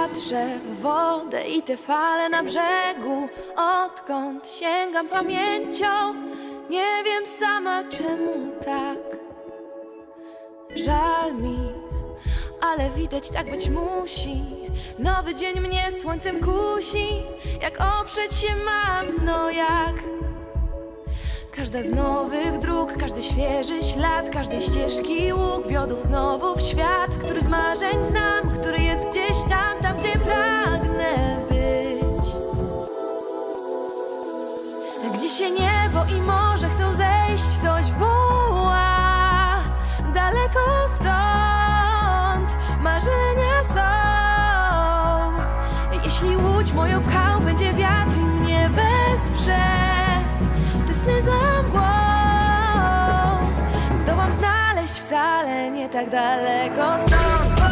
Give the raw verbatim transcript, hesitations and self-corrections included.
Patrzę w wodę i te fale na brzegu. Odkąd sięgam pamięcią, nie wiem sama czemu tak. Żal mi, ale widać tak być musi. Nowy dzień mnie słońcem kusi. Jak oprzeć się mam, no jak? Każda z nowych dróg, każdy świeży ślad, każdej ścieżki łuk wiodł znowu w świat, który z marzeń znam, który jest gdzieś tam, tam gdzie pragnę być. Gdzie się niebo i morze chcą zejść, coś woła daleko stąd, marzenia są. Jeśli łódź moją pchał będzie wiatr i mnie wesprze, te sny za mgłą zdołam znaleźć wcale nie tak daleko stąd.